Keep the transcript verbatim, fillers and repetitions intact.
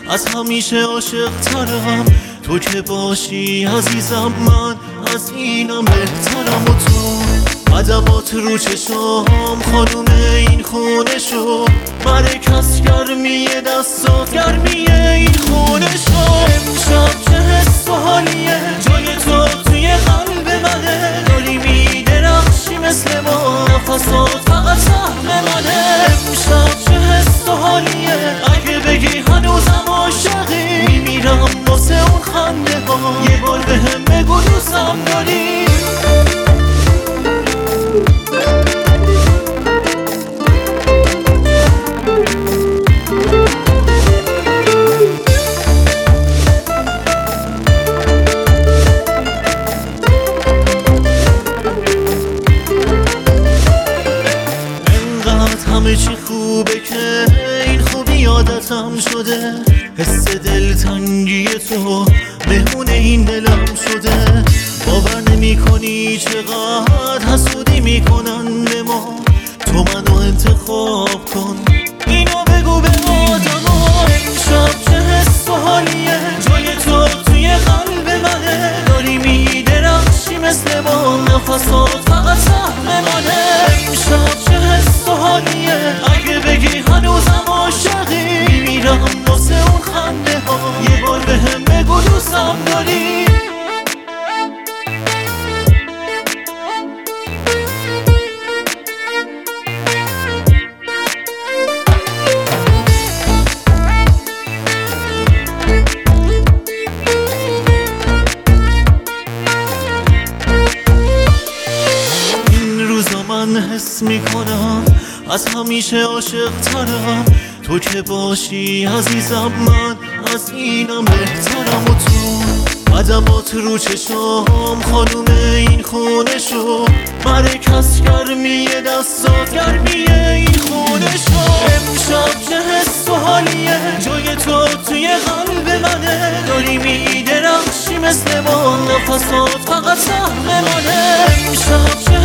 از همیشه عاشق ترم. تو که باشی عزیزم من از اینم بهترم. و تو قدمات رو چشام خانوم این خونه شو، مرکز گرمی دستات گرمی این خونه شو. امشب چه حس و حالیه جای تو توی قلب منه، داری میدرخشی مثل ما، نفسات فقط سهم منه. امشب چه حس و حالیه اگه بگی هنوزم عاشقی، میمیرم واسه اون خنده ها، یه بار بهم بگو دوستم داری. همه چی خوبه که این خوبی عادتم شده، حس دلتنگی تو مهمون این دلم شده. باور نمی کنی چقدر حسودی میکنن به ما، تو منو انتخاب کن اینو بگو به آدما. امشب چه حس و حالیه جای تو توی قلب منه، داری میدرخشی مثل ما، نفسات فقط سهم منه. امشب چه حس و حالیه اگه بگی هنوزم عاشقی، میمیرم واسه اون خنده ها، یه بار بهم بگو دوستم داری. من حس میکنم از همیشه عاشق ترم. تو که باشی عزیزم من از اینم بهترم. و تو قدمات رو چشام خانوم این خونه شو، مرکز گرمی دستات گرمی این خونه شو. امشب چه حس و حالیه جای تو توی قلب منه، داری میدرخشی مثل ما، نفسات فقط سهم منه. امشب چه